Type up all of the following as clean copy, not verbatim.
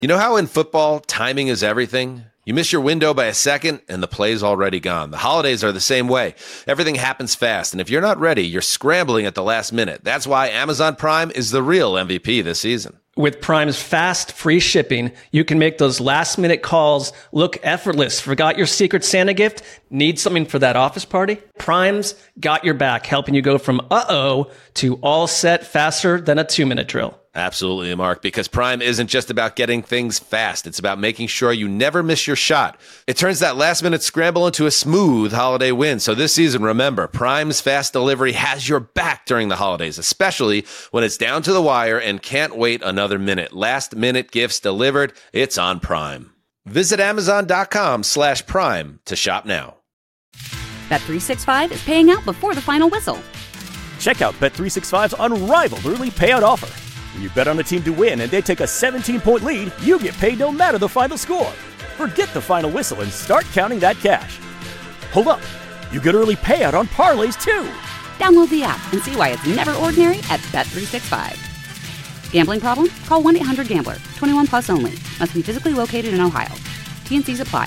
You know how in football, timing is everything? You miss your window by a second, and the play's already gone. The holidays are the same way. Everything happens fast, and if you're not ready, you're scrambling at the last minute. That's why Amazon Prime is the real MVP this season. With Prime's fast, free shipping, you can make those last-minute calls look effortless. Forgot your Secret Santa gift? Need something for that office party? Prime's got your back, helping you go from uh-oh to all set faster than a 2-minute drill. Absolutely, Mark, because Prime isn't just about getting things fast. It's about making sure you never miss your shot. It turns that last-minute scramble into a smooth holiday win. So this season, remember, Prime's fast delivery has your back during the holidays, especially when it's down to the wire and can't wait another minute. Last-minute gifts delivered. It's on Prime. Visit Amazon.com/Prime to shop now. Bet365 is paying out before the final whistle. Check out Bet365's unrivaled early payout offer. When you bet on a team to win and they take a 17-point lead, you get paid no matter the final score. Forget the final whistle and start counting that cash. Hold up. You get early payout on parlays, too. Download the app and see why it's never ordinary at Bet365. Gambling problem? Call 1-800-GAMBLER. 21 plus only. Must be physically located in Ohio. T&Cs apply.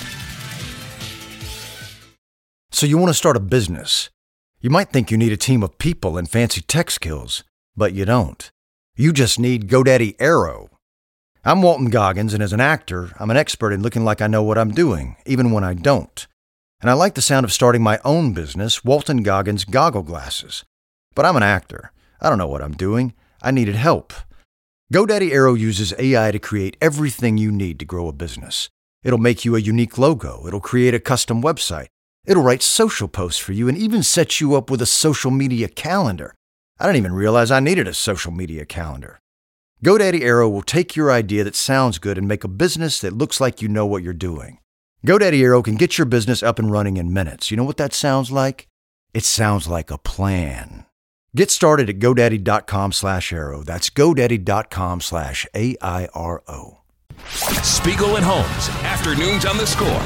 So you want to start a business. You might think you need a team of people and fancy tech skills, but you don't. You just need GoDaddy Aero. I'm Walton Goggins, and as an actor, I'm an expert in looking like I know what I'm doing, even when I don't. And I like the sound of starting my own business, Walton Goggins Goggle Glasses. But I'm an actor. I don't know what I'm doing. I needed help. GoDaddy Aero uses AI to create everything you need to grow a business. It'll make you a unique logo. It'll create a custom website. It'll write social posts for you and even set you up with a social media calendar. I didn't even realize I needed a social media calendar. GoDaddy Aero will take your idea that sounds good and make a business that looks like you know what you're doing. GoDaddy Aero can get your business up and running in minutes. You know what that sounds like? It sounds like a plan. Get started at GoDaddy.com/Aero. That's GoDaddy.com/AIRO. Spiegel and Holmes, afternoons on the Score.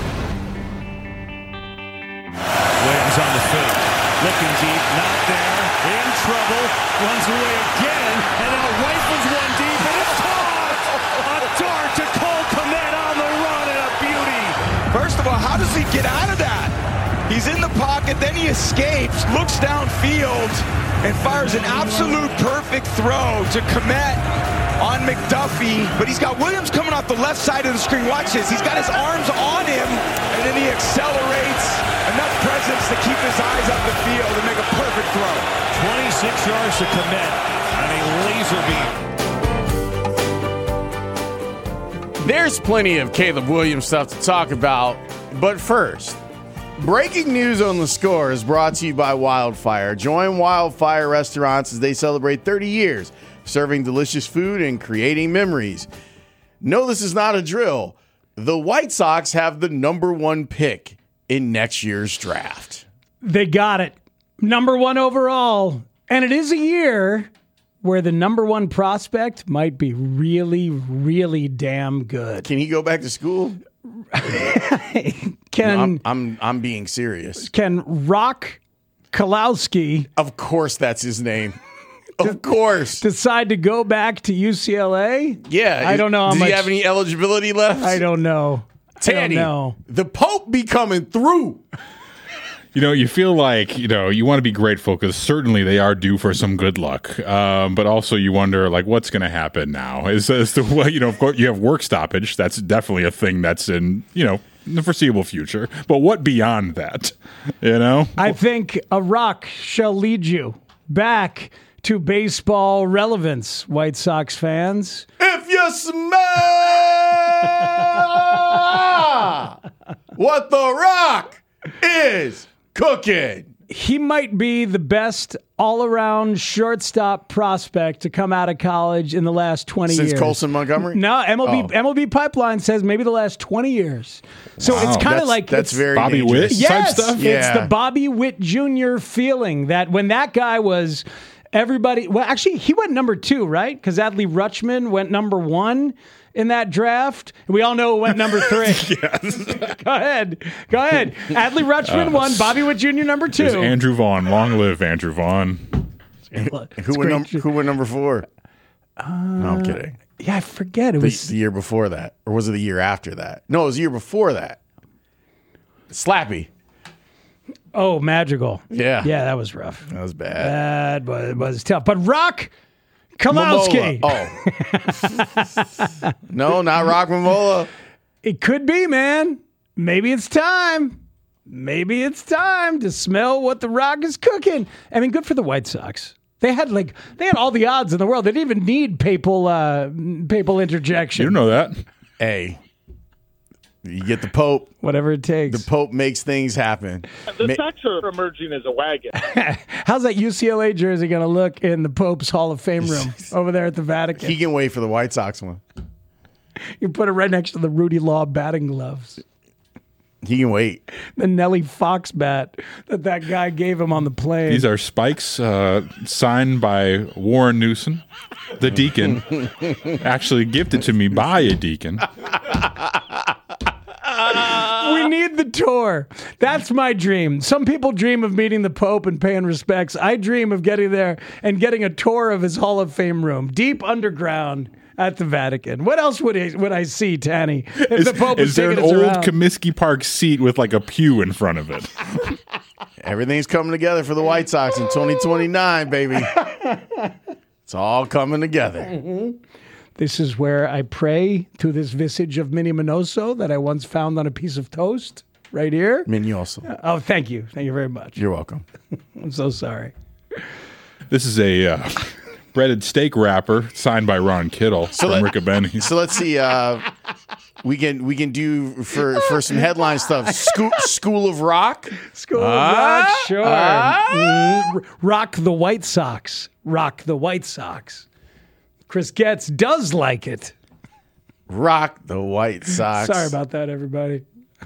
Williams on the fake, looking deep, not there. In trouble, runs away again, and now rifles one deep, and it's caught! A dart to Cole Kmet on the run, and a beauty! First of all, how does he get out of that? He's in the pocket, then he escapes, looks downfield, and fires an absolute perfect throw to Kmet on McDuffie. But he's got Williams coming off the left side of the screen. Watch this, he's got his arms on him, and then he accelerates. Enough presence to keep his eyes up the field and make a perfect throw. 26 yards to Kmet on a laser beam. There's plenty of Caleb Williams stuff to talk about, but first, breaking news on the Score is brought to you by Wildfire. Join Wildfire Restaurants as they celebrate 30 years serving delicious food and creating memories. No, this is not a drill. The White Sox have the number 1 pick in next year's draft. They got it. Number 1 overall. And it is a year where the number 1 prospect might be really, really damn good. Can he go back to school? Can no, I'm being serious. Can Rock Kalowski, of course that's his name. Of course. Decide to go back to UCLA? Yeah. I don't know how much. Does he have any eligibility left? I don't know. Tanny, the Pope be coming through. You know, you feel like, you want to be grateful because certainly they are due for some good luck. But also you wonder, like, what's going to happen now? Of course, you have work stoppage. That's definitely a thing that's in the foreseeable future. But what beyond that, I think a rock shall lead you back to baseball relevance, White Sox fans. If you smell what the Rock is cooking. He might be the best all-around shortstop prospect to come out of college in the last 20 years. Since Colson Montgomery? No, MLB Pipeline says maybe the last 20 years. So It's kind of like... That's very Bobby Witt type stuff? It's the Bobby Witt Jr. feeling that when that guy was... Everybody, well, actually, he went number 2, right? Because Adley Rutschman went number 1 in that draft. We all know it went number 3. Yes. Go ahead. Adley Rutschman won. Bobby Witt Jr. number 2. There's Andrew Vaughn. Long live Andrew Vaughn. Who went number 4? No, I'm kidding. Yeah, I forget. It was the year before that. Or was it the year after that? No, it was the year before that. Slappy. Oh, Magical. Yeah. Yeah, that was rough. That was bad. But it was tough. But Rock Kamowski. Oh. No, not Rock Momola. It could be, man. Maybe it's time. Maybe it's time to smell what the Rock is cooking. I mean, good for the White Sox. They had all the odds in the world. They didn't even need papal interjection. You don't know that. Hey, you get the Pope. Whatever it takes. The Pope makes things happen. The Sox are emerging as a wagon. How's that UCLA jersey going to look in the Pope's Hall of Fame room over there at the Vatican? He can wait for the White Sox one. You put it right next to the Rudy Law batting gloves. He can wait. The Nelly Fox bat that guy gave him on the plane. These are spikes signed by Warren Newsom, the deacon, actually gifted to me by a deacon. We need the tour. That's my dream. Some people dream of meeting the Pope and paying respects. I dream of getting there and getting a tour of his Hall of Fame room, deep underground at the Vatican. What else would I see, Tanny? If the Pope was is there an taking us old around? Comiskey Park seat with like a pew in front of it? Everything's coming together for the White Sox in 2029, baby. It's all coming together. Mm-hmm. This is where I pray to this visage of Minnie Minoso that I once found on a piece of toast right here. Minoso. Oh, thank you. Thank you very much. You're welcome. I'm so sorry. This is a breaded steak wrapper signed by Ron Kittle from Riccabene. So let's see. We can do for some headline stuff. School of Rock. School of Rock, sure. Rock the White Sox. Rock the White Sox. Chris Getz does like it. Rock the White Sox. Sorry about that, everybody.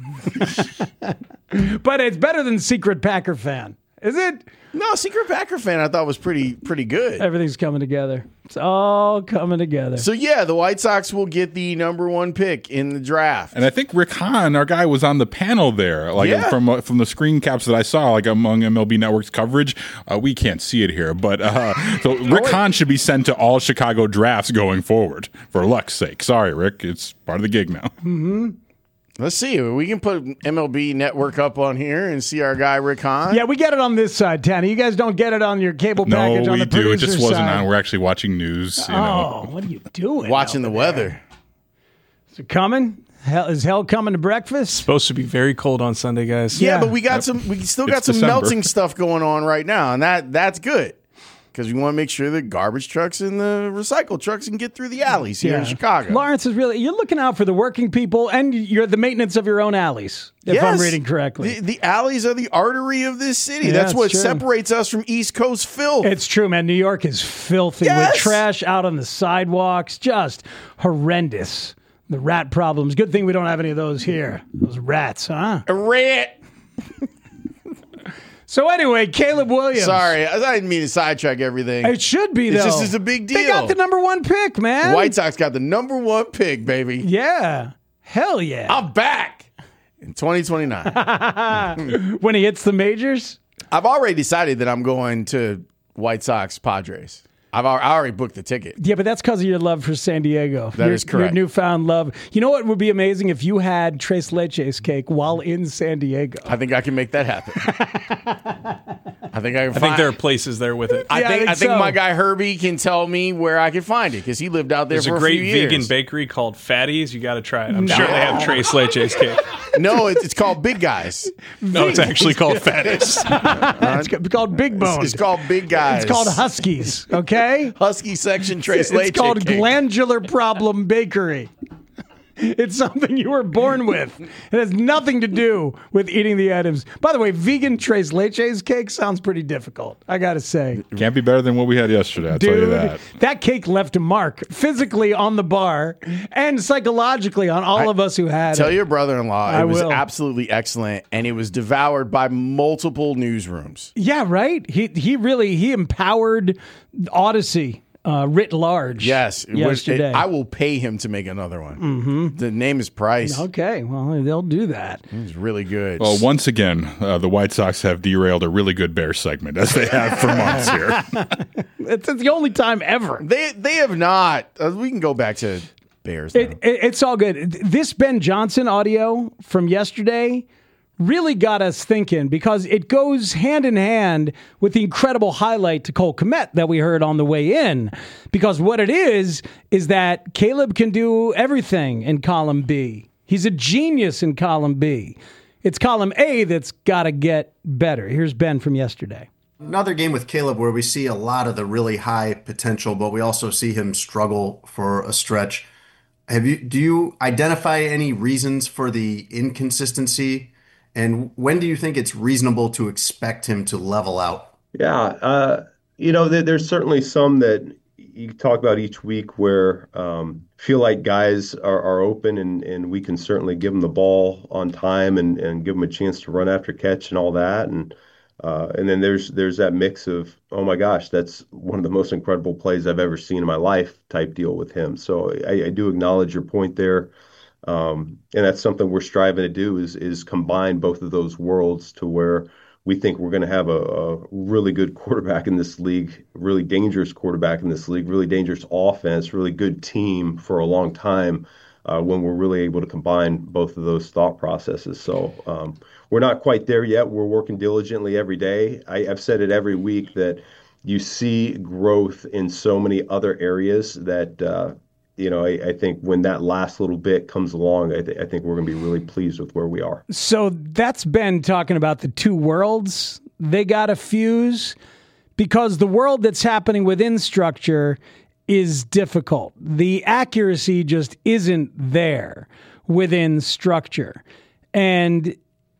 But it's better than Secret Packer Fan. Is it? No, Secret Packer Fan I thought was pretty good. Everything's coming together. It's all coming together. So, yeah, the White Sox will get the number 1 pick in the draft. And I think Rick Hahn, our guy, was on the panel there. From the screen caps that I saw, like among MLB Network's coverage. We can't see it here, but so Rick Hahn should be sent to all Chicago drafts going forward, for luck's sake. Sorry, Rick. It's part of the gig now. Mm-hmm. Let's see. We can put MLB Network up on here and see our guy Rick Hahn. Yeah, we get it on this side, Tanny. You guys don't get it on your cable package on the producer side. No, we do. It just wasn't on. We're actually watching news. Oh, what are you doing? Watching the weather. Is it coming? Is hell coming to breakfast? Supposed to be very cold on Sunday, guys. Yeah, but we still got some melting stuff going on right now, and that's good. Because we want to make sure the garbage trucks and the recycle trucks can get through the alleys here in Chicago. Lawrence is you're looking out for the working people and you're the maintenance of your own alleys, if I'm reading correctly. The alleys are the artery of this city. That's what separates us from East Coast filth. It's true, man. New York is filthy with trash out on the sidewalks. Just horrendous. The rat problems. Good thing we don't have any of those here. Those rats, huh? A rat. So anyway, Caleb Williams. Sorry, I didn't mean to sidetrack everything. It should be, though. It's a big deal. They got the number 1 pick, man. The White Sox got the number 1 pick, baby. Yeah. Hell yeah. I'm back in 2029. When he hits the majors? I've already decided that I'm going to White Sox Padres. I already booked the ticket. Yeah, but that's because of your love for San Diego. That is correct. Your newfound love. You know what would be amazing if you had Tres Leches cake while in San Diego? I think I can make that happen. I think there are places there with it. I think my guy Herbie can tell me where I can find it because he lived out there for a few years. There's a great vegan bakery called Fatty's. You got to try it. I'm sure they have Tres Leches cake. No, it's called Big Guys. No, it's actually called Fatty's. It's called Big Bone. It's called Big Guys. It's called Huskies, okay? Husky section Tres Leche. It's called Glandular Problem Bakery. It's something you were born with. It has nothing to do with eating the items. By the way, vegan Tres Leches cake sounds pretty difficult, I got to say. Can't be better than what we had yesterday, I'll tell you that. That cake left a mark physically on the bar and psychologically on all of us who had it. Tell your brother-in-law it was absolutely excellent, and it was devoured by multiple newsrooms. Yeah, right? He empowered Odyssey writ large. Yes. Yesterday. I will pay him to make another one. Mm-hmm. The name is Price. Okay, well, they'll do that. He's really good. Well, once again, the White Sox have derailed a really good Bears segment, as they have for months here. It's the only time ever. They have not. We can go back to Bears now. It's all good. This Ben Johnson audio from yesterday really got us thinking, because it goes hand in hand with the incredible highlight to Cole Kmet that we heard on the way in. Because what it is that Caleb can do everything in column B. He's a genius in column B. It's column A that's got to get better. Here's Ben from yesterday. Another game with Caleb where we see a lot of the really high potential, but we also see him struggle for a stretch. Do you identify any reasons for the inconsistency? And when do you think it's reasonable to expect him to level out? Yeah, there's certainly some that you talk about each week where feel like guys are open and we can certainly give them the ball on time and give them a chance to run after catch and all that. And then there's that mix of, oh my gosh, that's one of the most incredible plays I've ever seen in my life type deal with him. So I do acknowledge your point there. And that's something we're striving to do is combine both of those worlds to where we think we're going to have a really good quarterback in this league, really dangerous quarterback in this league, really dangerous offense, really good team for a long time when we're really able to combine both of those thought processes. So we're not quite there yet. We're working diligently every day. I've said it every week that you see growth in so many other areas that I think when that last little bit comes along, I think we're going to be really pleased with where we are. So that's Ben talking about the two worlds they got to fuse, because the world that's happening within structure is difficult. The accuracy just isn't there within structure. And,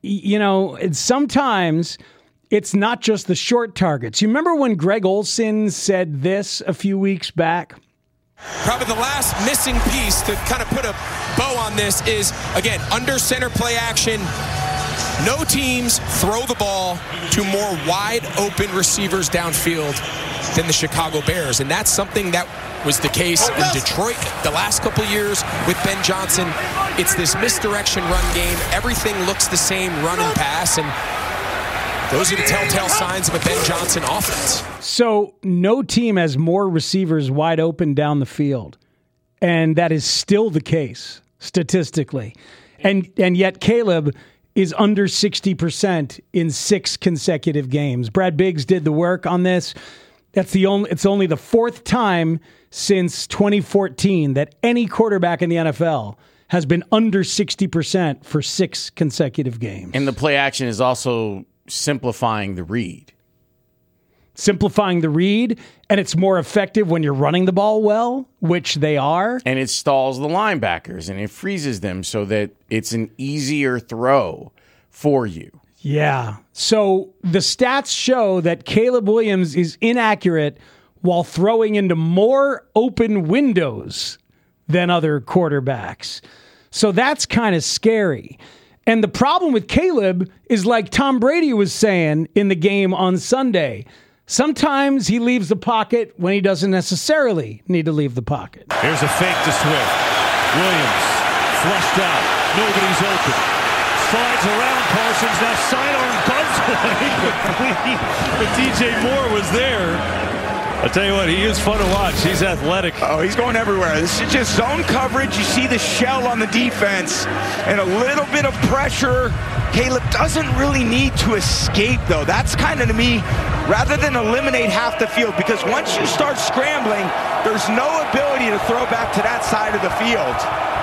sometimes it's not just the short targets. You remember when Greg Olson said this a few weeks back? Probably the last missing piece to kind of put a bow on this is, again, under center play action. No teams throw the ball to more wide open receivers downfield than the Chicago Bears. And that's something that was the case in Detroit the last couple of years with Ben Johnson. It's this misdirection run game. Everything looks the same, run and pass. And those are the telltale signs of a Ben Johnson offense. So no team has more receivers wide open down the field. And that is still the case statistically. And yet Caleb is under 60% in 6 consecutive games. Brad Biggs did the work on this. It's only the 4th time since 2014 that any quarterback in the NFL has been under 60% for 6 consecutive games. And the play action is also simplifying the read. Simplifying the read, and it's more effective when you're running the ball well, which they are. And it stalls the linebackers, and it freezes them so that it's an easier throw for you. Yeah. So the stats show that Caleb Williams is inaccurate while throwing into more open windows than other quarterbacks. So that's kind of scary. And the problem with Caleb is, like Tom Brady was saying in the game on Sunday, sometimes he leaves the pocket when he doesn't necessarily need to leave the pocket. Here's a fake to Swift. Williams flushed out. Nobody's open. Slides around Parsons. Now sidearm gunplay. But DJ Moore was there. I'll tell you what, he is fun to watch. He's athletic. Oh, he's going everywhere. This is just zone coverage. You see the shell on the defense and a little bit of pressure. Caleb doesn't really need to escape, though. That's kind of, to me, rather than eliminate half the field, because once you start scrambling, there's no ability to throw back to that side of the field.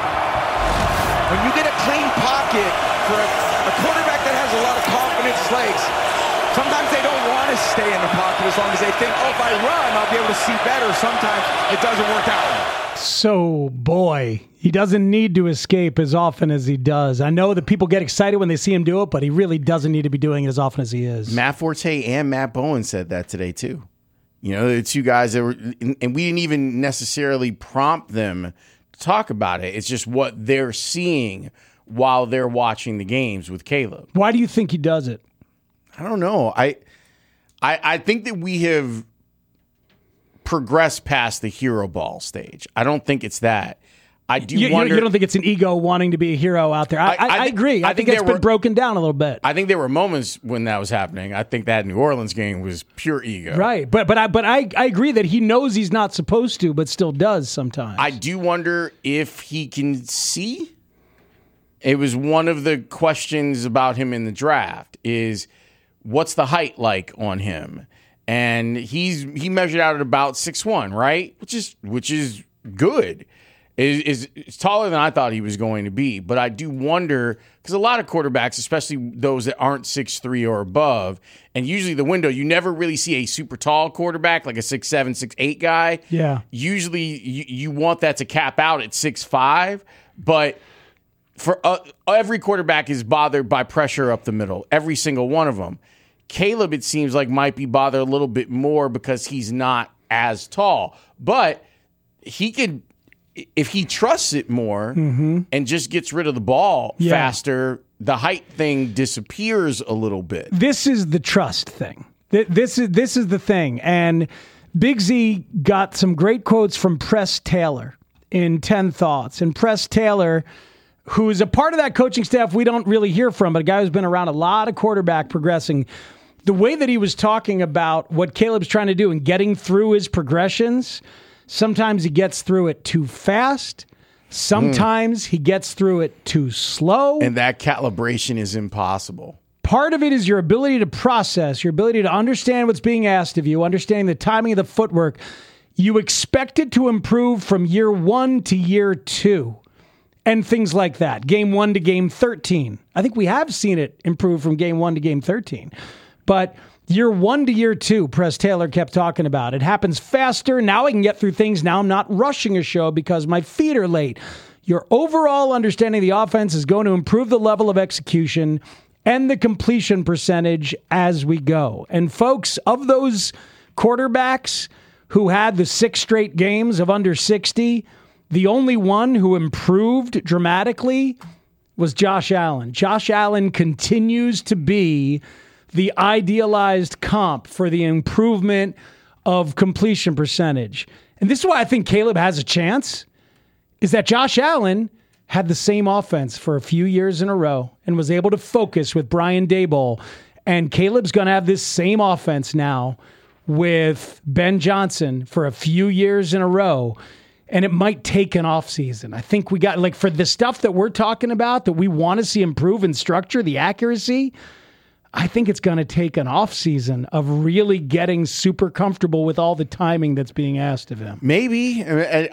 When you get a clean pocket for a quarterback that has a lot of confidence legs, sometimes they don't want to stay in the pocket as long as they think, oh, if I run, I'll be able to see better. Sometimes it doesn't work out. So, boy, he doesn't need to escape as often as he does. I know that people get excited when they see him do it, but he really doesn't need to be doing it as often as he is. Matt Forte and Matt Bowen said that today, too. You know, the two guys that were, and we didn't even necessarily prompt them to talk about it. It's just what they're seeing while they're watching the games with Caleb. Why do you think he does it? I don't know. I think that we have progressed past the hero ball stage. I don't think it's that. I do wonder. You don't think it's an ego wanting to be a hero out there? I agree. I think it's been broken down a little bit. I think there were moments when that was happening. I think that New Orleans game was pure ego. Right. But I agree that he knows he's not supposed to, but still does sometimes. I do wonder if he can see. It was one of the questions about him in the draft is what's the height like on him? And he measured out at about 6'1", right? Which is good. Is taller than I thought he was going to be. But I do wonder, because a lot of quarterbacks, especially those that aren't 6'3" or above, and usually the window, you never really see a super tall quarterback, like a 6'7", 6'8" guy. Yeah. Usually you want that to cap out at 6'5", but for every quarterback is bothered by pressure up the middle, every single one of them. Caleb, it seems like, might be bothered a little bit more because he's not as tall. But he could, if he trusts it more and just gets rid of the ball faster, the height thing disappears a little bit. This is the trust thing. This is the thing. And Big Z got some great quotes from Press Taylor in 10 Thoughts. And Press Taylor, who's a part of that coaching staff we don't really hear from, but a guy who's been around a lot of quarterback progressing, the way that he was talking about what Caleb's trying to do and getting through his progressions, sometimes he gets through it too fast. Sometimes he gets through it too slow. And that calibration is impossible. Part of it is your ability to process, your ability to understand what's being asked of you, understanding the timing of the footwork. You expect it to improve from year 1 to year 2 and things like that. Game 1 to game 13. I think we have seen it improve from game 1 to game 13. But year 1 to year 2, Press Taylor kept talking about. It happens faster. Now I can get through things. Now I'm not rushing a show because my feet are late. Your overall understanding of the offense is going to improve the level of execution and the completion percentage as we go. And folks, of those quarterbacks who had the 6 straight games of under 60, the only one who improved dramatically was Josh Allen. Josh Allen continues to be the idealized comp for the improvement of completion percentage. And this is why I think Caleb has a chance, is that Josh Allen had the same offense for a few years in a row and was able to focus with Brian Daboll. And Caleb's going to have this same offense now with Ben Johnson for a few years in a row. And it might take an offseason. I think we got, like, for the stuff that we're talking about that we want to see improve in structure, the accuracy, I think it's going to take an offseason of really getting super comfortable with all the timing that's being asked of him. Maybe.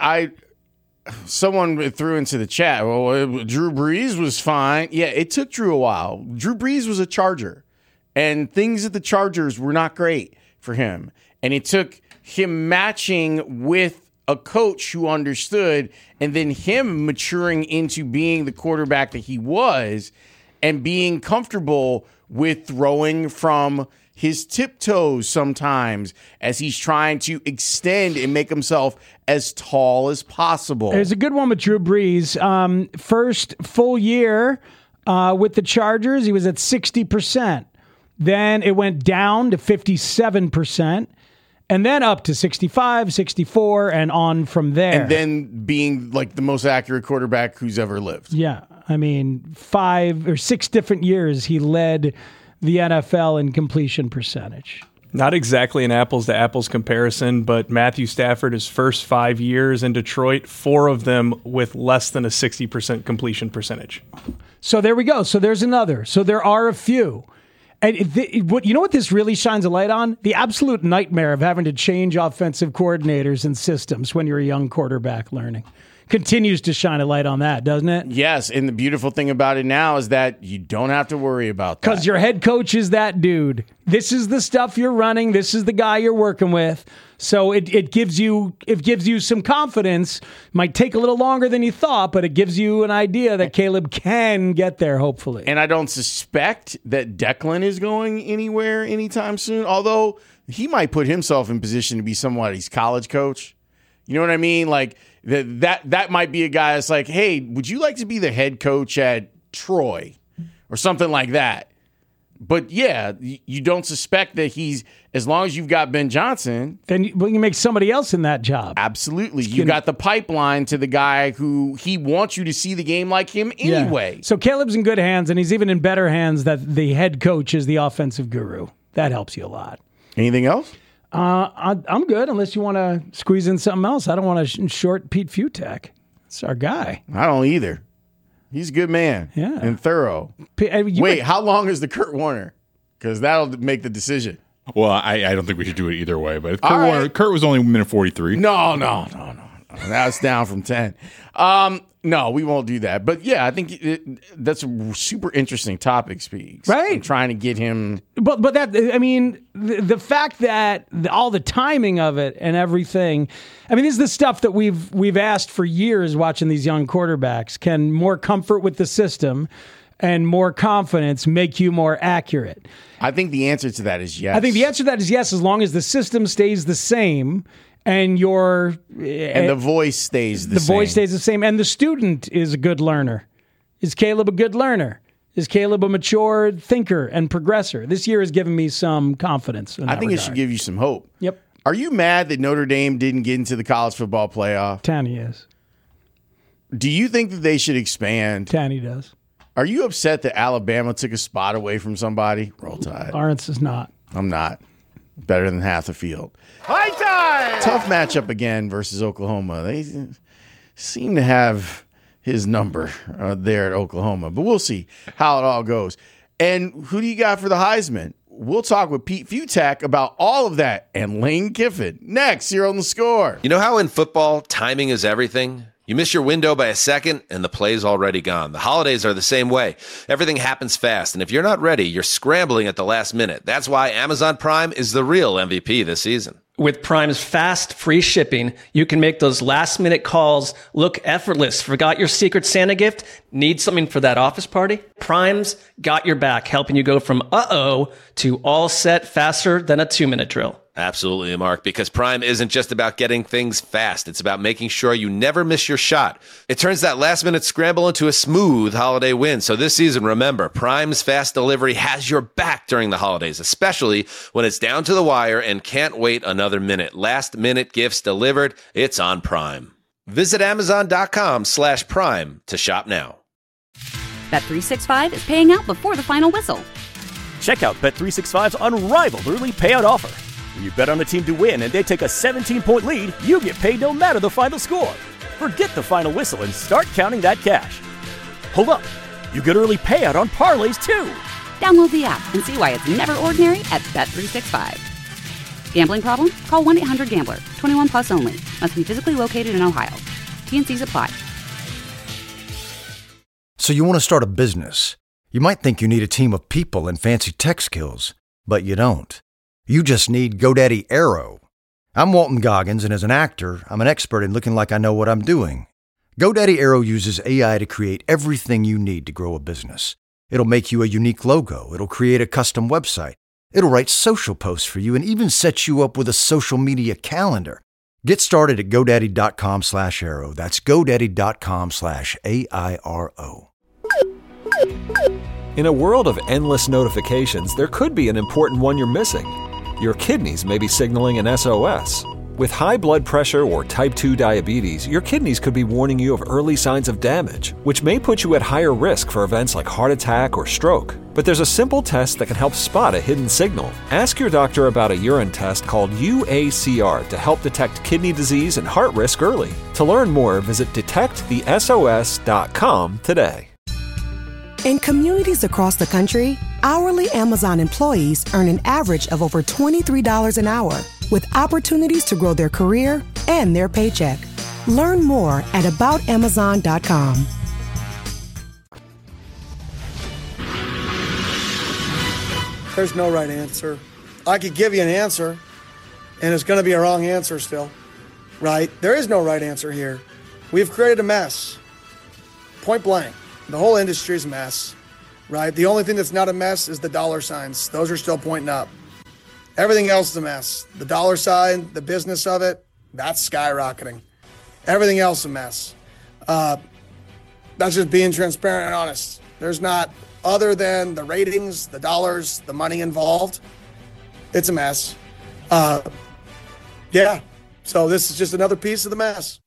Someone threw into the chat, well, Drew Brees was fine. Yeah, it took Drew a while. Drew Brees was a Charger, and things at the Chargers were not great for him. And it took him matching with a coach who understood, and then him maturing into being the quarterback that he was and being comfortable with throwing from his tiptoes sometimes as he's trying to extend and make himself as tall as possible. There's a good one with Drew Brees. First full year with the Chargers, he was at 60%. Then it went down to 57%. And then up to 65, 64, and on from there. And then being like the most accurate quarterback who's ever lived. Yeah. I mean, 5 or 6 different years he led the NFL in completion percentage. Not exactly an apples to apples comparison, but Matthew Stafford, his first 5 years in Detroit, 4 of them with less than a 60% completion percentage. So there we go. So there's another. So there are a few. And you know what this really shines a light on? The absolute nightmare of having to change offensive coordinators and systems when you're a young quarterback learning. Continues to shine a light on that, doesn't it? Yes, and the beautiful thing about it now is that you don't have to worry about that. Because your head coach is that dude. This is the stuff you're running. This is the guy you're working with. So it gives you some confidence. Might take a little longer than you thought, but it gives you an idea that Caleb can get there, hopefully. And I don't suspect that Declan is going anywhere anytime soon, although he might put himself in position to be somebody's college coach. You know what I mean? Like that might be a guy that's like, hey, would you like to be the head coach at Troy or something like that? But yeah, you don't suspect that he's, as long as you've got Ben Johnson. Then you can make somebody else in that job. Absolutely. You got the pipeline to the guy who he wants you to see the game like him anyway. Yeah. So Caleb's in good hands, and he's even in better hands that the head coach is the offensive guru. That helps you a lot. Anything else? I'm good unless you want to squeeze in something else. I don't want to short Pete Futak. It's our guy. I don't either. He's a good man and thorough. Wait, how long is the Kurt Warner? Because that'll make the decision. Well, I don't think we should do it either way. But Kurt was only minute 43. No. Now it's down from 10. No, we won't do that. But yeah, I think that's a super interesting topic, Speaks. Right. I'm trying to get him. But that, I mean, the fact that all the timing of it and everything, I mean, this is the stuff that we've asked for years watching these young quarterbacks. Can more comfort with the system and more confidence make you more accurate? I think the answer to that is yes. I think the answer to that is yes, as long as the system stays the same. And the voice stays the same. The voice stays the same. And the student is a good learner. Is Caleb a good learner? Is Caleb a mature thinker and progressor? This year has given me some confidence. I think it should give you some hope. Yep. Are you mad that Notre Dame didn't get into the college football playoff? Tanny is. Do you think that they should expand? Tanny does. Are you upset that Alabama took a spot away from somebody? Roll Tide. Lawrence is not. I'm not. Better than half the field. High time! Tough matchup again versus Oklahoma. They seem to have his number there at Oklahoma. But we'll see how it all goes. And who do you got for the Heisman? We'll talk with Pete Futak about all of that and Lane Kiffin next here on The Score. You know how in football, timing is everything? You miss your window by a second, and the play's already gone. The holidays are the same way. Everything happens fast, and if you're not ready, you're scrambling at the last minute. That's why Amazon Prime is the real MVP this season. With Prime's fast, free shipping, you can make those last-minute calls look effortless. Forgot your Secret Santa gift? Need something for that office party? Prime's got your back, helping you go from uh-oh to all set faster than a 2-minute drill. Absolutely, Mark, because Prime isn't just about getting things fast. It's about making sure you never miss your shot. It turns that last-minute scramble into a smooth holiday win. So this season, remember, Prime's fast delivery has your back during the holidays, especially when it's down to the wire and can't wait another minute. Last-minute gifts delivered, it's on Prime. Visit Amazon.com/Prime to shop now. Bet365 is paying out before the final whistle. Check out Bet365's unrivaled early payout offer. When you bet on a team to win and they take a 17-point lead, you get paid no matter the final score. Forget the final whistle and start counting that cash. Hold up. You get early payout on parlays too. Download the app and see why it's never ordinary at Bet365. Gambling problem? Call 1-800-GAMBLER. 21 plus only. Must be physically located in Ohio. T&Cs apply. So you want to start a business. You might think you need a team of people and fancy tech skills, but you don't. You just need GoDaddy Aero. I'm Walton Goggins, and as an actor, I'm an expert in looking like I know what I'm doing. GoDaddy Aero uses AI to create everything you need to grow a business. It'll make you a unique logo. It'll create a custom website. It'll write social posts for you and even set you up with a social media calendar. Get started at GoDaddy.com/Aero. That's GoDaddy.com/AIRO. In a world of endless notifications, there could be an important one you're missing. Your kidneys may be signaling an SOS. With high blood pressure or type 2 diabetes, your kidneys could be warning you of early signs of damage, which may put you at higher risk for events like heart attack or stroke. But there's a simple test that can help spot a hidden signal. Ask your doctor about a urine test called UACR to help detect kidney disease and heart risk early. To learn more, visit detectthesos.com today. In communities across the country, hourly Amazon employees earn an average of over $23 an hour, with opportunities to grow their career and their paycheck. Learn more at aboutamazon.com. There's no right answer. I could give you an answer, and it's going to be a wrong answer still, right? There is no right answer here. We've created a mess. Point blank. The whole industry is a mess, right? The only thing that's not a mess is the dollar signs. Those are still pointing up. Everything else is a mess. The dollar sign, the business of it, that's skyrocketing. Everything else is a mess. That's just being transparent and honest. There's not, other than the ratings, the dollars, the money involved. It's a mess. Yeah. So this is just another piece of the mess.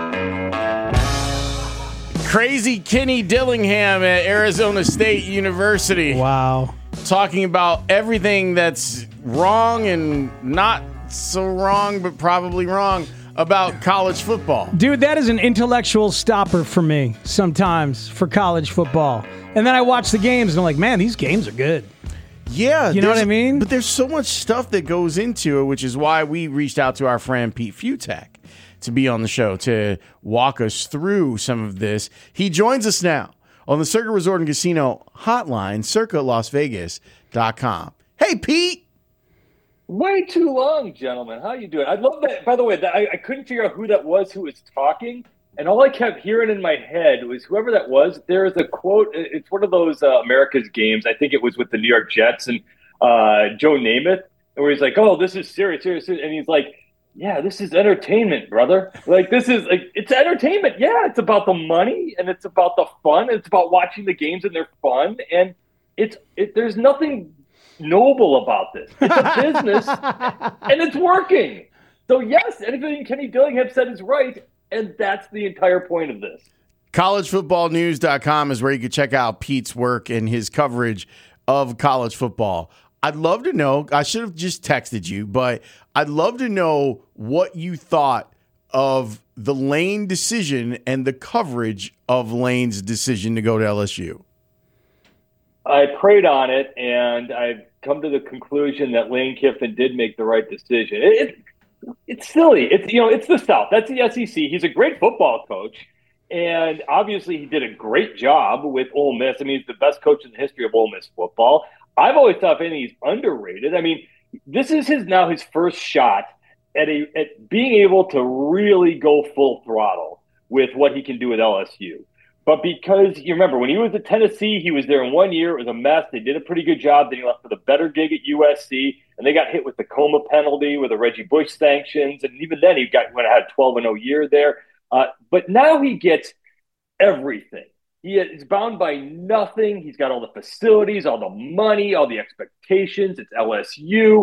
Crazy Kenny Dillingham at Arizona State University. Wow. Talking about everything that's wrong and not so wrong, but probably wrong about college football. Dude, that is an intellectual stopper for me sometimes for college football. And then I watch the games and I'm like, man, these games are good. Yeah. You know what I mean? But there's so much stuff that goes into it, which is why we reached out to our friend Pete Futak to be on the show to walk us through some of this. He joins us now on the Circa Resort and Casino hotline, circalasvegas.com. Hey, Pete. Way too long, gentlemen. How you doing? I love that. By the way, I couldn't figure out who that was who was talking, and all I kept hearing in my head was whoever that was. There is a quote. It's one of those America's games. I think it was with the New York Jets and Joe Namath, where he's like, "Oh, this is serious," and he's like, "Yeah, this is entertainment, brother. Like this is like it's entertainment. Yeah, it's about the money and it's about the fun. It's about watching the games and they're fun, and there's nothing noble about this. It's a business and it's working. So yes, anything Kenny Dillingham said is right, and that's the entire point of this. CollegeFootballNews.com is where you can check out Pete's work and his coverage of college football. I'd love to know, I should have just texted you, but I'd love to know what you thought of the Lane decision and the coverage of Lane's decision to go to LSU. I prayed on it, and I've come to the conclusion that Lane Kiffin did make the right decision. It's silly. It's the South. That's the SEC. He's a great football coach, and obviously he did a great job with Ole Miss. I mean, he's the best coach in the history of Ole Miss football. I've always thought, if anything, he's underrated. I mean, this is his first shot at being able to really go full throttle with what he can do with LSU. But because you remember when he was at Tennessee, he was there in 1 year. It was a mess. They did a pretty good job. Then he left for the better gig at USC, and they got hit with the coma penalty with the Reggie Bush sanctions. And even then, he went ahead 12-0 year there. But now he gets everything. He is bound by nothing. He's got all the facilities, all the money, all the expectations. It's LSU.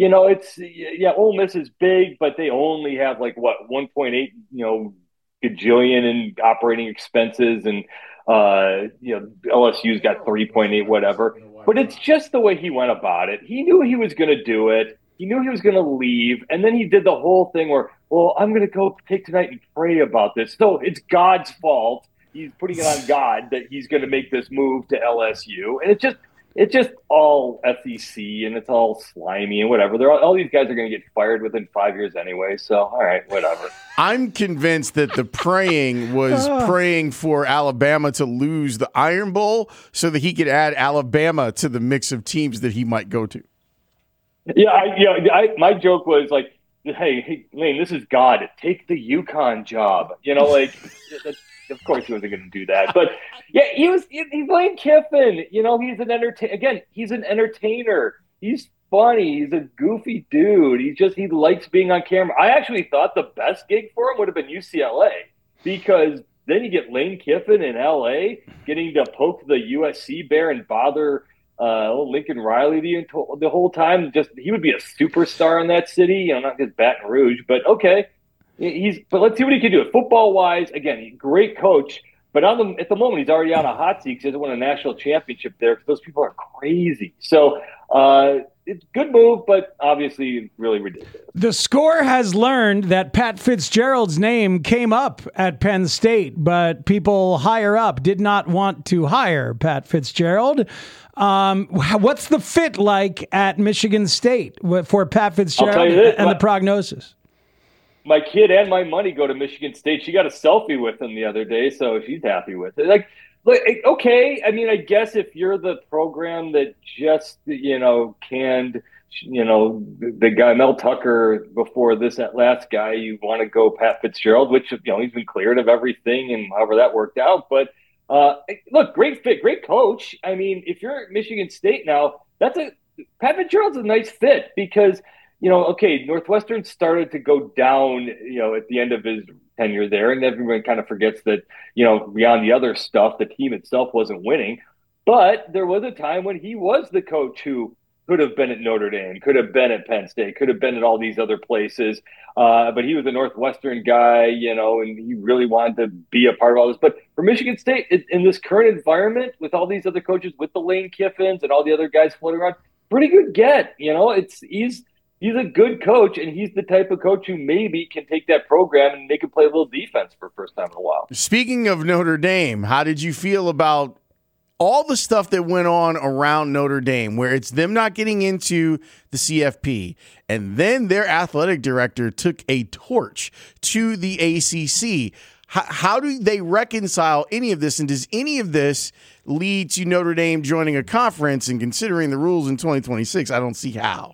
Ole Miss is big, but they only have 1.8, gajillion in operating expenses, and LSU's got 3.8 whatever. But it's just the way he went about it. He knew he was going to do it. He knew he was going to leave, and then he did the whole thing where, well, I'm going to go take tonight and pray about this. So it's God's fault. He's putting it on God that he's going to make this move to LSU, and it's just all SEC, and it's all slimy and whatever. All these guys are going to get fired within 5 years anyway. So, all right, whatever. I'm convinced that the praying was praying for Alabama to lose the Iron Bowl so that he could add Alabama to the mix of teams that he might go to. Yeah, my joke was like, hey, Lane, this is God. Take the UConn job. Of course he wasn't going to do that. But, yeah, he's Lane Kiffin. He's an he's an entertainer. He's funny. He's a goofy dude. He likes being on camera. I actually thought the best gig for him would have been UCLA, because then you get Lane Kiffin in L.A. getting to poke the USC bear and bother Lincoln Riley the whole time. He would be a superstar in that city. Not just Baton Rouge, but okay. But let's see what he can do. Football-wise, again, great coach. But at the moment, he's already on a hot seat because he hasn't won a national championship there, because those people are crazy. So it's a good move, but obviously really ridiculous. The Score has learned that Pat Fitzgerald's name came up at Penn State, but people higher up did not want to hire Pat Fitzgerald. What's the fit like at Michigan State for Pat Fitzgerald and the prognosis? My kid and my money go to Michigan State. She got a selfie with him the other day, so she's happy with it. Okay. I mean, I guess if you're the program that just, canned, the guy Mel Tucker before that last guy, you want to go Pat Fitzgerald, which, he's been cleared of everything and however that worked out. But look, great fit, great coach. I mean, if you're at Michigan State now, Pat Fitzgerald's a nice fit, because okay, Northwestern started to go down, at the end of his tenure there, and everyone kind of forgets that, beyond the other stuff, the team itself wasn't winning. But there was a time when he was the coach who could have been at Notre Dame, could have been at Penn State, could have been at all these other places. But he was a Northwestern guy, and he really wanted to be a part of all this. But for Michigan State, in this current environment, with all these other coaches, with the Lane Kiffins and all the other guys floating around, pretty good get. He's a good coach, and he's the type of coach who maybe can take that program and make it play a little defense for the first time in a while. Speaking of Notre Dame, how did you feel about all the stuff that went on around Notre Dame, where it's them not getting into the CFP, and then their athletic director took a torch to the ACC? How do they reconcile any of this, and does any of this lead to Notre Dame joining a conference? And considering the rules in 2026, I don't see how.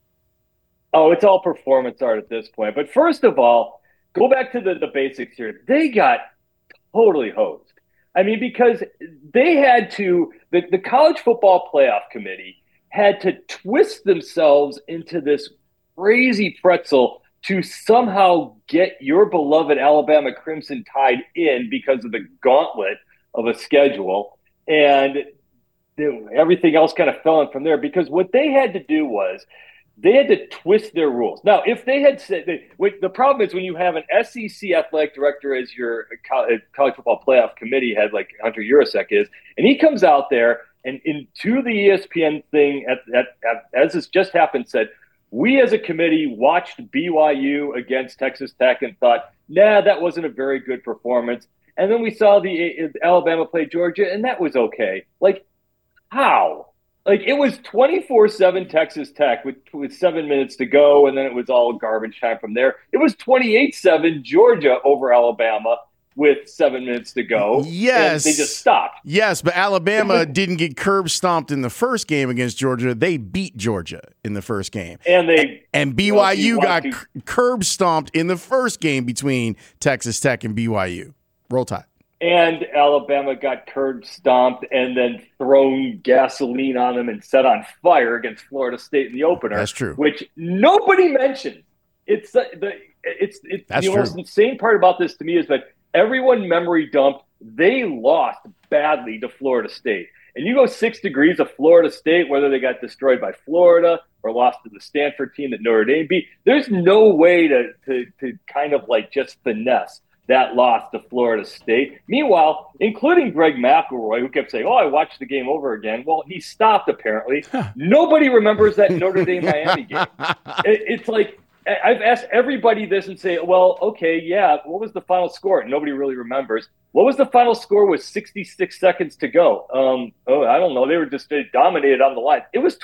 Oh, it's all performance art at this point. But first of all, go back to the basics here. They got totally hosed. I mean, because they had to, the College Football Playoff Committee had to twist themselves into this crazy pretzel to somehow get your beloved Alabama Crimson Tide in because of the gauntlet of a schedule. And everything else kind of fell in from there, because what they had to do was they had to twist their rules. Now, if they had said the problem is when you have an SEC athletic director as your college football playoff committee head, like Hunter Urasek is, and he comes out there and into the ESPN thing, as this just happened, said, we as a committee watched BYU against Texas Tech and thought, nah, that wasn't a very good performance. And then we saw the Alabama play Georgia, and that was okay. Like, how? Like, it was 24-7 Texas Tech with 7 minutes to go, and then it was all garbage time from there. It was 28-7 Georgia over Alabama with 7 minutes to go. Yes. And they just stopped. Yes, but Alabama didn't get curb stomped in the first game against Georgia. They beat Georgia in the first game. And BYU got curb stomped in the first game between Texas Tech and BYU. Roll Tide. And Alabama got curb stomped and then thrown gasoline on them and set on fire against Florida State in the opener. That's true. Which nobody mentioned. It's the most insane part about this to me is that everyone memory dumped. They lost badly to Florida State. And you go 6 degrees of Florida State, whether they got destroyed by Florida or lost to the Stanford team that Notre Dame beat, there's no way to kind of like just finesse that loss to Florida State. Meanwhile, including Greg McElroy, who kept saying, I watched the game over again. Well, he stopped, apparently. Nobody remembers that Notre Dame-Miami game. It's like, I've asked everybody this and say, well, okay, yeah, what was the final score? Nobody really remembers. What was the final score with 66 seconds to go? I don't know. They dominated on the line. It was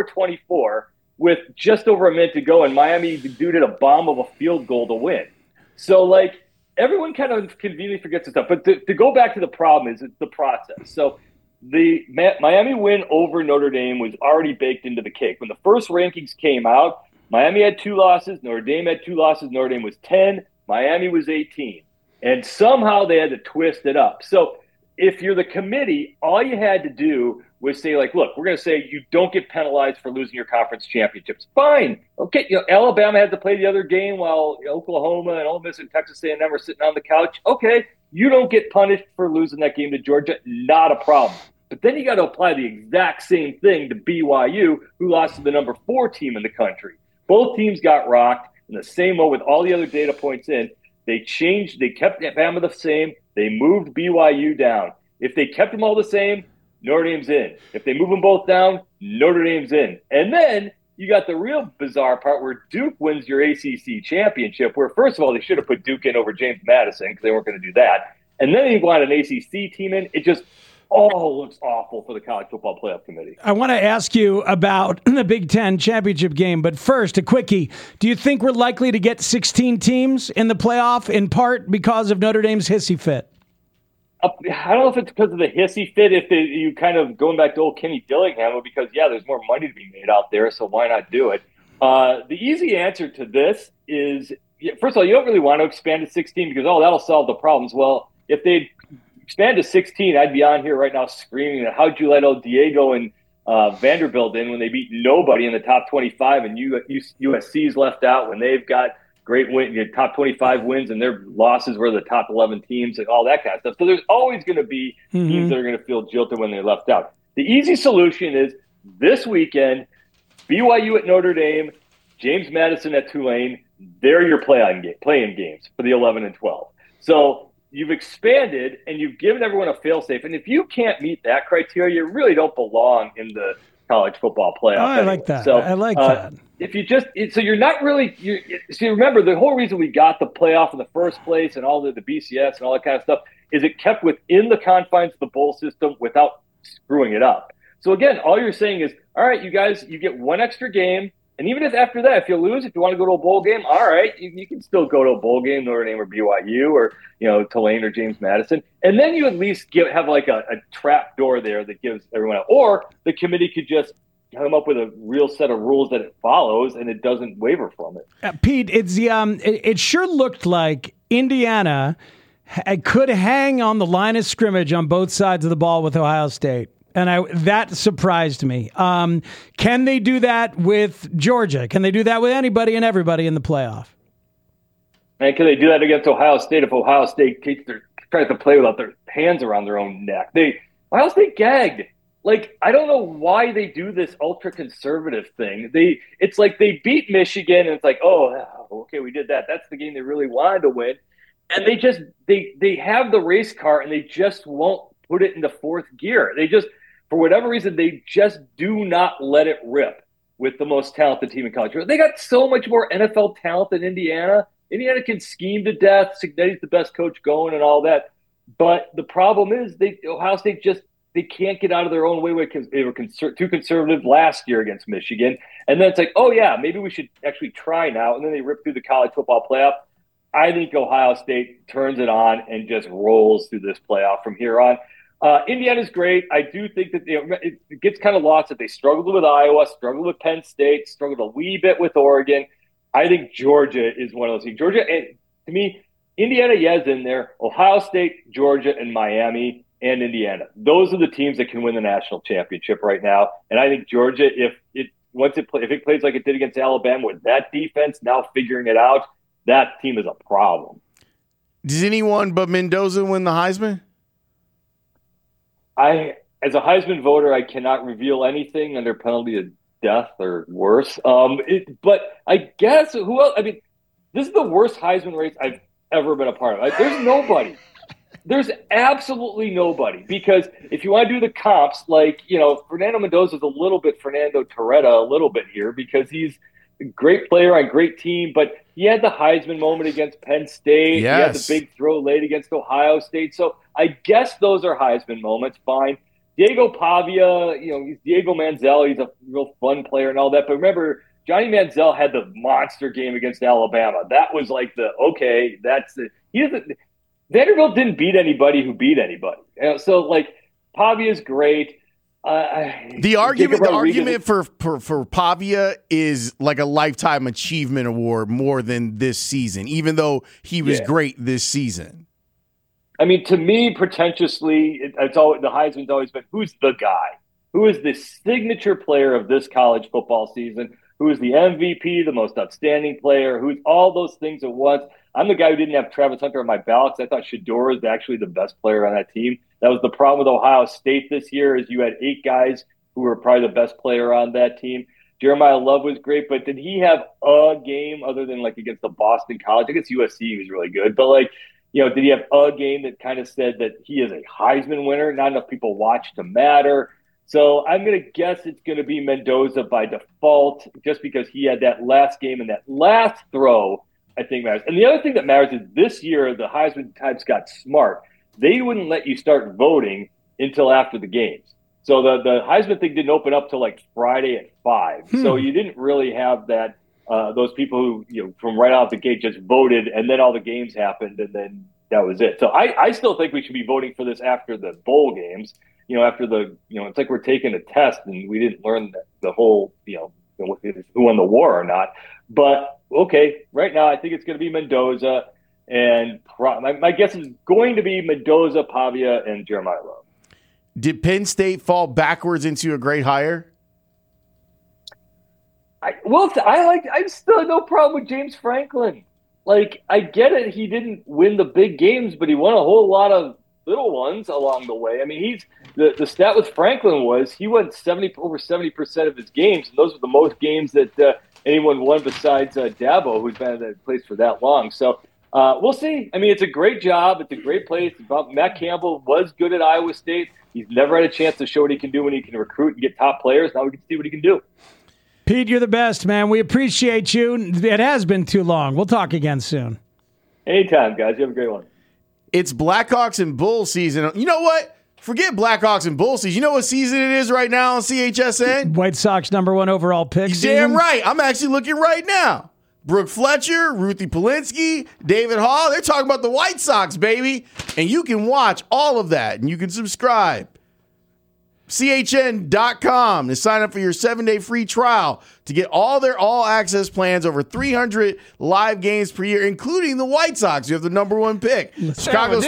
24-24 with just over a minute to go, and Miami did a bomb of a field goal to win. So, like, everyone kind of conveniently forgets this stuff. But to go back to the problem is it's the process. So the Miami win over Notre Dame was already baked into the cake. When the first rankings came out, Miami had 2 losses. Notre Dame had 2 losses. Notre Dame was 10. Miami was 18. And somehow they had to twist it up. So if you're the committee, all you had to do was say, like, look, we're going to say you don't get penalized for losing your conference championships. Fine. Okay. Alabama had to play the other game while Oklahoma and Ole Miss and Texas A&M were sitting on the couch. Okay. You don't get punished for losing that game to Georgia. Not a problem. But then you got to apply the exact same thing to BYU, who lost to the number 4 team in the country. Both teams got rocked in the same way with all the other data points in. They kept Alabama the same. They moved BYU down. If they kept them all the same, Notre Dame's in. If they move them both down, Notre Dame's in. And then you got the real bizarre part where Duke wins your ACC championship, where, first of all, they should have put Duke in over James Madison because they weren't going to do that. And then they want an ACC team in. It just all looks awful for the College Football Playoff Committee. I want to ask you about the Big Ten championship game, but first, a quickie. Do you think we're likely to get 16 teams in the playoff, in part because of Notre Dame's hissy fit? I don't know if it's because of the hissy fit, if you kind of going back to old Kenny Dillingham, because, yeah, there's more money to be made out there, so why not do it? The easy answer to this is, first of all, you don't really want to expand to 16 because, that'll solve the problems. Well, if they expand to 16, I'd be on here right now screaming that how'd you let El Diego and Vanderbilt in when they beat nobody in the top 25, and USC's left out when they've got great top 25 wins, and their losses were the top 11 teams and all that kind of stuff. So there's always going to be teams that are going to feel jilted when they're left out. The easy solution is this weekend, BYU at Notre Dame, James Madison at Tulane. They're your play-in games for the 11 and 12. So you've expanded and you've given everyone a fail-safe. And if you can't meet that criteria, you really don't belong in the college football playoff. I like that. So, I like that. If you so you're not really remember the whole reason we got the playoff in the first place and all the BCS and all that kind of stuff is it kept within the confines of the bowl system without screwing it up. So again, all you're saying is, all right, you guys, you get one extra game. And even if after that, if you lose, if you want to go to a bowl game, all right, you can still go to a bowl game, Notre Dame or BYU or, Tulane or James Madison. And then you at least have like a trap door there that gives everyone out. Or the committee could just come up with a real set of rules that it follows and it doesn't waver from it. Pete, it's it sure looked like Indiana could hang on the line of scrimmage on both sides of the ball with Ohio State. And that surprised me. Can they do that with Georgia? Can they do that with anybody and everybody in the playoff? And can they do that against Ohio State if Ohio State tries to play without their hands around their own neck? Ohio State gagged. Like, I don't know why they do this ultra-conservative thing. It's like they beat Michigan, and it's like, oh, okay, we did that. That's the game they really wanted to win. And they have the race car, and they just won't put it into fourth gear. For whatever reason, they just do not let it rip with the most talented team in college. They got so much more NFL talent than Indiana. Indiana can scheme to death. Cignetti's the best coach going and all that. But the problem is Ohio State they can't get out of their own way because they were too conservative last year against Michigan. And then it's like, oh, yeah, maybe we should actually try now. And then they rip through the college football playoff. I think Ohio State turns it on and just rolls through this playoff from here on. Indiana's great. I do think that it gets kind of lost that they struggled with Iowa, struggled with Penn State, struggled a wee bit with Oregon. I think Georgia is one of those teams. Georgia, and to me, Indiana, is in there. Ohio State, Georgia, and Miami, and Indiana. Those are the teams that can win the national championship right now. And I think Georgia, if it plays like it did against Alabama with that defense now figuring it out, that team is a problem. Does anyone but Mendoza win the Heisman? As a Heisman voter, I cannot reveal anything under penalty of death or worse. But I guess who else? I mean, this is the worst Heisman race I've ever been a part of. There's nobody. There's absolutely nobody. Because if you want to do the comps, Fernando Mendoza is a little bit Fernando Torretta a little bit here because he's a great player on a great team, but he had the Heisman moment against Penn State. Yes. He had the big throw late against Ohio State. So I guess those are Heisman moments. Fine. Diego Pavia, he's Diego Manziel. He's a real fun player and all that. But remember, Johnny Manziel had the monster game against Alabama. That was like Vanderbilt didn't beat anybody who beat anybody. So Pavia's great. The argument for Pavia is like a lifetime achievement award more than this season, even though he was great this season. I mean, to me, pretentiously, the Heisman's always been, who's the guy? Who is the signature player of this college football season? Who is the MVP, the most outstanding player? Who's all those things at once? I'm the guy who didn't have Travis Hunter on my ballot because I thought Shedeur is actually the best player on that team. That was the problem with Ohio State this year is you had 8 guys who were probably the best player on that team. Jeremiah Love was great, but did he have a game other than against the Boston College? Against USC, he was really good. But did he have a game that kind of said that he is a Heisman winner? Not enough people watch to matter. So I'm going to guess it's going to be Mendoza by default just because he had that last game and that last throw I think matters. And the other thing that matters is this year the Heisman types got smart. They wouldn't let you start voting until after the games. So the Heisman thing didn't open up till Friday at 5. So you didn't really have that those people who from right out the gate just voted and then all the games happened and then that was it. So I still think we should be voting for this after the bowl games. After it's like we're taking a test and we didn't learn the whole who won the war or not. But okay, right now I think it's going to be Mendoza, and my guess is going to be Mendoza, Pavia, and Jeremiah Love. Did Penn State fall backwards into a great hire? I still have no problem with James Franklin. Like, I get it. He didn't win the big games, but he won a whole lot of little ones along the way. I mean, the stat with Franklin was he won over 70% of his games, and those were the most games that anyone won besides Dabo, who's been in that place for that long. So we'll see. I mean, it's a great job. It's a great place. Matt Campbell was good at Iowa State. He's never had a chance to show what he can do when he can recruit and get top players. Now we can see what he can do. Pete, you're the best, man. We appreciate you. It has been too long. We'll talk again soon. Anytime, guys. You have a great one. It's Blackhawks and Bulls season. You know what? Forget Blackhawks and Bulls season. You know what season it is right now on CHSN? White Sox #1 overall pick. Damn right. I'm actually looking right now. Brooke Fletcher, Ruthie Polinsky, David Hall. They're talking about the White Sox, baby. And you can watch all of that, and you can subscribe. CHN.com to sign up for your 7-day free trial to get all their all-access plans, over 300 live games per year, including the White Sox. You have the #1 pick. Chicago's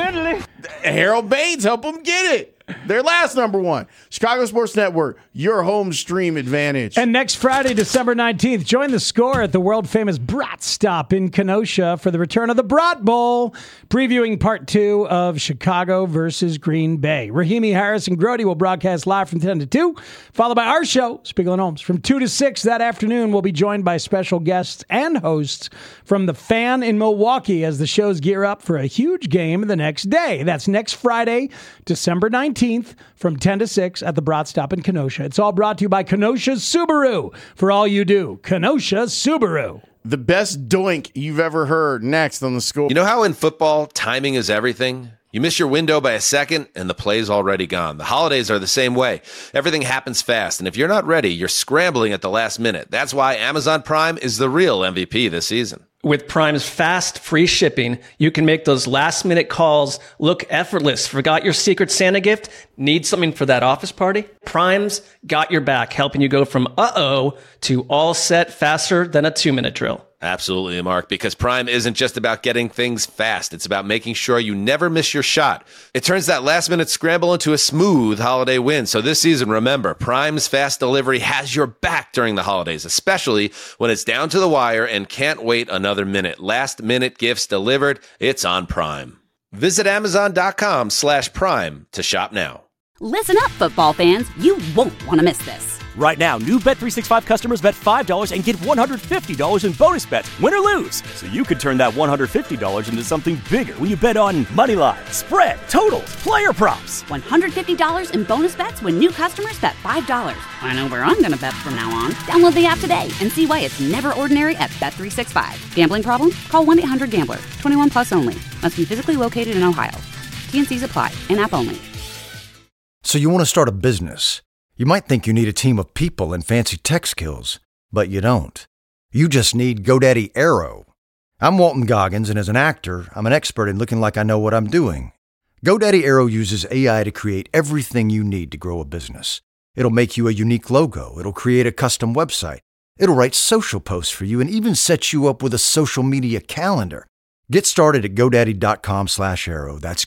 Harold Baines, help them get it. Their last #1. Chicago Sports Network, your home stream advantage. And next Friday, December 19th, join the Score at the world-famous Brat Stop in Kenosha for the return of the Brat Bowl, previewing Part 2 of Chicago versus Green Bay. Rahimi, Harris, and Grody will broadcast live from 10 to 2, followed by our show, Spiegel and Holmes. From 2 to 6 that afternoon, we'll be joined by special guests and hosts from The Fan in Milwaukee as the shows gear up for a huge game the next day. That's next Friday, December 19th. From 10 to 6 at the Brat Stop in Kenosha. It's all brought to you by Kenosha Subaru. For all you do, Kenosha Subaru. The best doink you've ever heard. Next on the Score. You know how in football, timing is everything? You miss your window by a second, and the play's already gone. The holidays are the same way. Everything happens fast, and if you're not ready, you're scrambling at the last minute. That's why Amazon Prime is the real MVP this season. With Prime's fast, free shipping, you can make those last-minute calls look effortless. Forgot your Secret Santa gift? Need something for that office party? Prime's got your back, helping you go from uh-oh to all set faster than a 2-minute drill. Absolutely, Mark, because Prime isn't just about getting things fast. It's about making sure you never miss your shot. It turns that last-minute scramble into a smooth holiday win. So this season, remember, Prime's fast delivery has your back during the holidays, especially when it's down to the wire and can't wait another minute. Last-minute gifts delivered. It's on Prime. Visit Amazon.com/Prime to shop now. Listen up, football fans. You won't want to miss this. Right now, new Bet365 customers bet $5 and get $150 in bonus bets, win or lose. So you could turn that $150 into something bigger when you bet on money line, spread, totals, player props. $150 in bonus bets when new customers bet $5. I know where I'm going to bet from now on. Download the app today and see why it's never ordinary at Bet365. Gambling problem? Call 1-800-GAMBLER. 21 plus only. Must be physically located in Ohio. T&Cs apply. In-app only. So you want to start a business. You might think you need a team of people and fancy tech skills, but you don't. You just need GoDaddy Aero. I'm Walton Goggins, and as an actor, I'm an expert in looking like I know what I'm doing. GoDaddy Aero uses AI to create everything you need to grow a business. It'll make you a unique logo. It'll create a custom website. It'll write social posts for you and even set you up with a social media calendar. Get started at GoDaddy.com/Aero. That's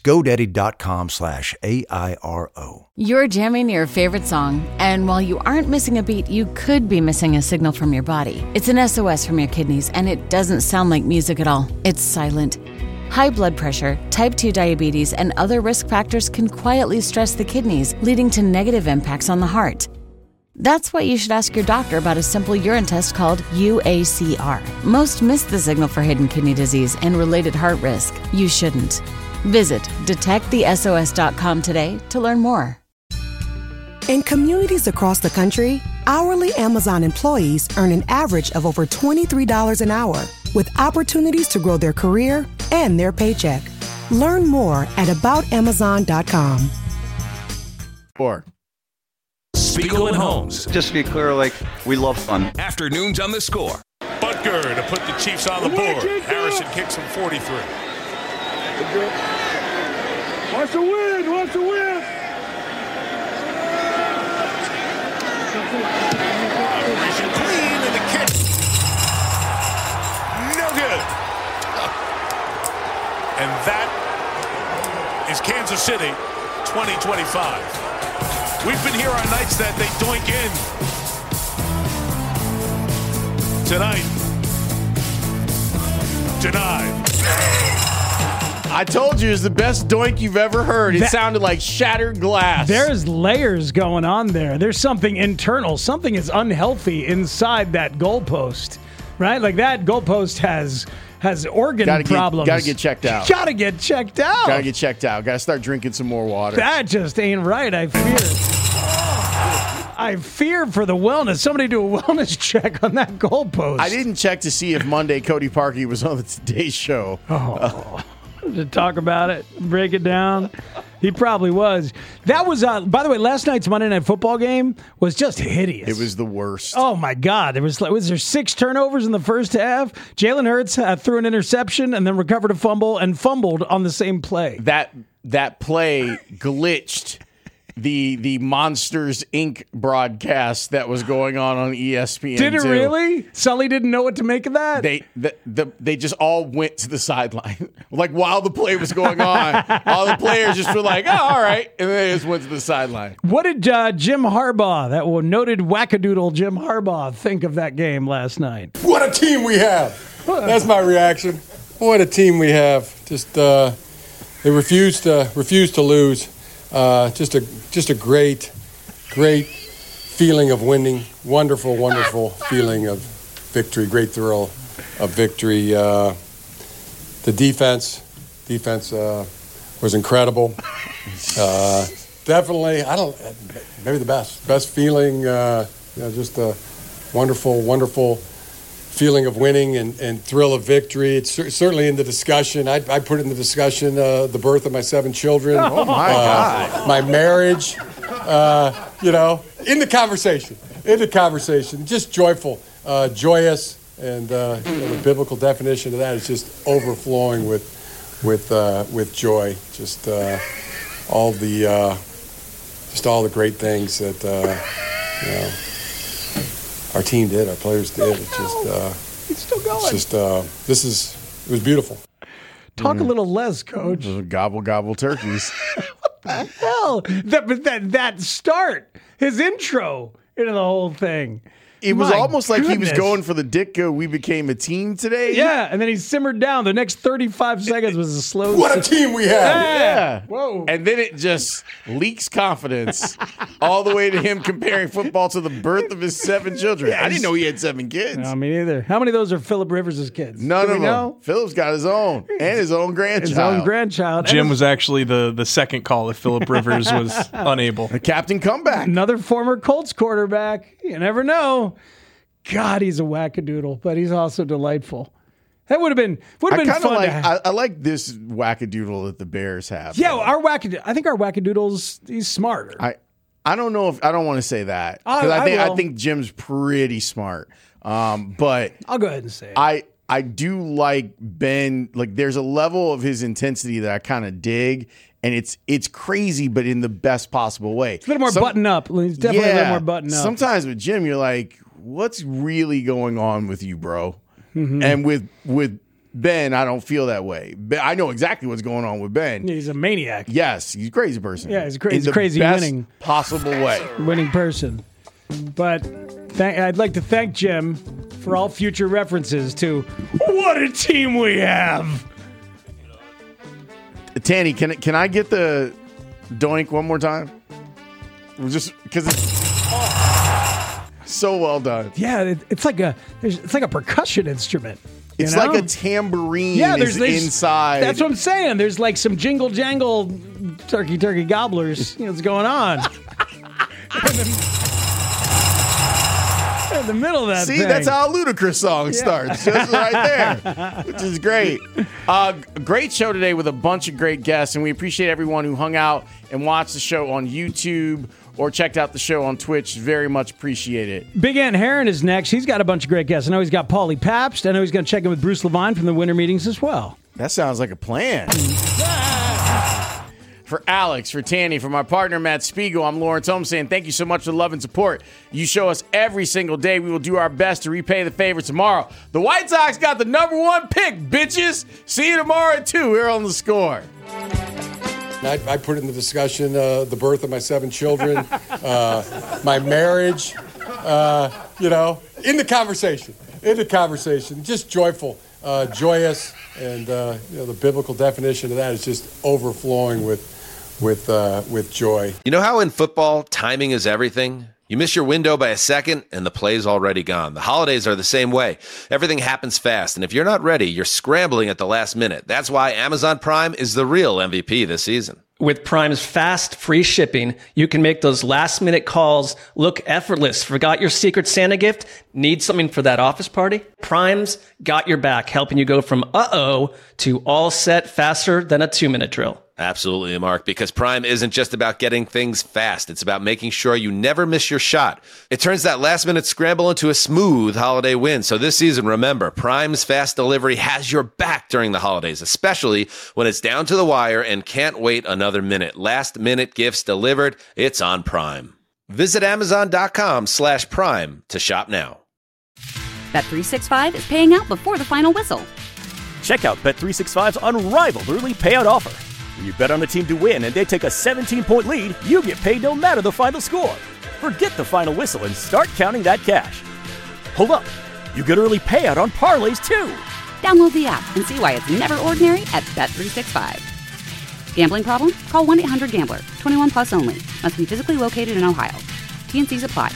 GoDaddy.com/AIRO. You're jamming your favorite song, and while you aren't missing a beat, you could be missing a signal from your body. It's an SOS from your kidneys, and it doesn't sound like music at all. It's silent. High blood pressure, type 2 diabetes, and other risk factors can quietly stress the kidneys, leading to negative impacts on the heart. That's why you should ask your doctor about a simple urine test called UACR. Most miss the signal for hidden kidney disease and related heart risk. You shouldn't. Visit detectthesos.com today to learn more. In communities across the country, hourly Amazon employees earn an average of over $23 an hour, with opportunities to grow their career and their paycheck. Learn more at aboutamazon.com. Spiegel and Holmes. Just to be clear, we love fun. Afternoons on the Score. Butker to put the Chiefs on the board. Harrison kicks from 43. Wants to win! Wants to win! Operation clean and the kick. No good. And that is Kansas City 2025. We've been here on nights that they doink in. Tonight, denied. I told you, it's the best doink you've ever heard. It sounded like shattered glass. There's layers going on there. There's something internal. Something is unhealthy inside that goalpost, right? Like that goalpost has organ problems. Got to get checked out. Got to get checked out. Got to get checked out. Got to start drinking some more water. That just ain't right, I fear. I fear for the wellness. Somebody do a wellness check on that goalpost. I didn't check to see if Monday Cody Parkey was on the Today Show. To talk about it, break it down. He probably was. That was, by the way, last night's Monday Night Football game was just hideous. It was the worst. Oh, my God. Was there 6 turnovers in the first half? Jalen Hurts threw an interception and then recovered a fumble and fumbled on the same play. That play glitched the Monsters, Inc. broadcast that was going on ESPN. Did it really? Sully didn't know what to make of that? They just all went to the sideline. Like while the play was going on, all the players just were like, oh, all right. And then they just went to the sideline. What did Jim Harbaugh, that noted wackadoodle Jim Harbaugh, think of that game last night? What a team we have. That's my reaction. What a team we have. Just they refuse to lose. Just a great feeling of winning. Wonderful feeling of victory. Great thrill of victory. The defense was incredible. Definitely, maybe the best feeling. Just a wonderful feeling of winning and thrill of victory. It's certainly in the discussion. I put in the discussion the birth of my 7 children. Oh, my God. My marriage, in the conversation. Just joyful, joyous, and the biblical definition of that is just overflowing with joy. Just all the great things that our team did, our players did. It's still going. It was beautiful. Talk a little less, Coach. Gobble turkeys. What the hell? That start, his intro into the whole thing. It was almost like he was going for the Ditko, we became a team today. Yeah, and then he simmered down. The next 35 seconds was a slow. What a team we have. Yeah. Whoa. And then it just leaks confidence all the way to him comparing football to the birth of his 7 children. Yes. I didn't know he had 7 kids. No, me neither. How many of those are Phillip Rivers' kids? None of them. Philip's got his own and his own grandchild. Jim was actually the second call if Phillip Rivers was unable. The captain comeback. Another former Colts quarterback. You never know. God, he's a wackadoodle, but he's also delightful. That would have been fun. I like this wackadoodle that the Bears have. Yeah, I think our wackadoodle's he's smarter. I don't know if I don't want to say that because I think Jim's pretty smart. But I'll go ahead and say it. I do like Ben. Like there's a level of his intensity that I kind of dig. And it's crazy, but in the best possible way. It's a little more button up. He's definitely a little more button up. Sometimes with Jim, you're like, what's really going on with you, bro? Mm-hmm. And with Ben, I don't feel that way. I know exactly what's going on with Ben. He's a maniac. Yes, he's a crazy person. Yeah, he's a crazy winning possible way. Winning person. But I'd like to thank Jim for all future references to what a team we have. Tanny, can I get the doink one more time? Just because it's so well done. Yeah, it's like a percussion instrument. It's like a tambourine. Yeah, there's inside. That's what I'm saying. There's like some jingle jangle, turkey gobblers. What's going on? In the middle of that See, thing. That's how a Ludacris song starts. Just right there, which is great. Great show today with a bunch of great guests, and we appreciate everyone who hung out and watched the show on YouTube or checked out the show on Twitch. Very much appreciate it. Big Ant Heron is next. He's got a bunch of great guests. I know he's got Paulie Pabst. I know he's going to check in with Bruce Levine from the winter meetings as well. That sounds like a plan. For Alex, for Tanny, for my partner, Matt Spiegel, I'm Lawrence Holmes saying thank you so much for the love and support you show us every single day. We will do our best to repay the favor tomorrow. The White Sox got the #1 pick, bitches. See you tomorrow at 2 here on The Score. And I put in the discussion the birth of my 7 children, my marriage, in the conversation. Just joyful, joyous, and the biblical definition of that is just overflowing with joy. You know how in football, timing is everything? You miss your window by a second, and the play's already gone. The holidays are the same way. Everything happens fast, and if you're not ready, you're scrambling at the last minute. That's why Amazon Prime is the real MVP this season. With Prime's fast, free shipping, you can make those last-minute calls look effortless. Forgot your Secret Santa gift? Need something for that office party? Prime's got your back, helping you go from uh-oh to all set faster than a 2-minute drill. Absolutely, Mark, because Prime isn't just about getting things fast. It's about making sure you never miss your shot. It turns that last-minute scramble into a smooth holiday win. So this season, remember, Prime's fast delivery has your back during the holidays, especially when it's down to the wire and can't wait another minute. Last-minute gifts delivered. It's on Prime. Visit Amazon.com/Prime to shop now. Bet365 is paying out before the final whistle. Check out Bet365's unrivaled early payout offer. When you bet on a team to win and they take a 17-point lead, you get paid no matter the final score. Forget the final whistle and start counting that cash. Hold up. You get early payout on parlays, too. Download the app and see why it's never ordinary at Bet365. Gambling problem? Call 1-800-GAMBLER. 21 plus only. Must be physically located in Ohio. T&Cs apply.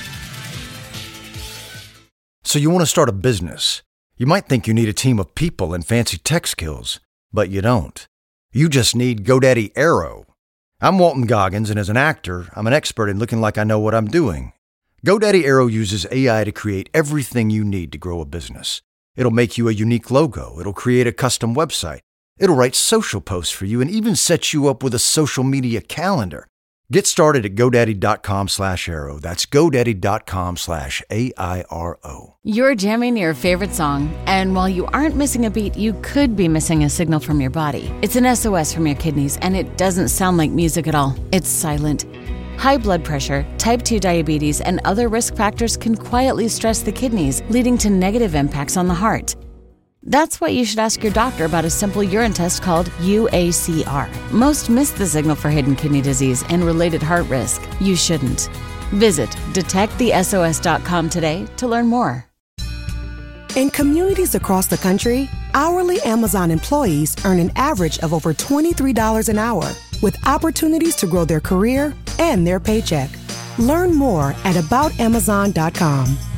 So you want to start a business. You might think you need a team of people and fancy tech skills, but you don't. You just need GoDaddy Aero. I'm Walton Goggins, and as an actor, I'm an expert in looking like I know what I'm doing. GoDaddy Aero uses AI to create everything you need to grow a business. It'll make you a unique logo. It'll create a custom website. It'll write social posts for you and even set you up with a social media calendar. Get started at GoDaddy.com/Aero. That's GoDaddy.com/AIRO. You're jamming your favorite song, and while you aren't missing a beat, you could be missing a signal from your body. It's an SOS from your kidneys, and it doesn't sound like music at all. It's silent. High blood pressure, type 2 diabetes, and other risk factors can quietly stress the kidneys, leading to negative impacts on the heart. That's why you should ask your doctor about a simple urine test called UACR. Most miss the signal for hidden kidney disease and related heart risk. You shouldn't. Visit detectthesos.com today to learn more. In communities across the country, hourly Amazon employees earn an average of over $23 an hour, with opportunities to grow their career and their paycheck. Learn more at aboutamazon.com.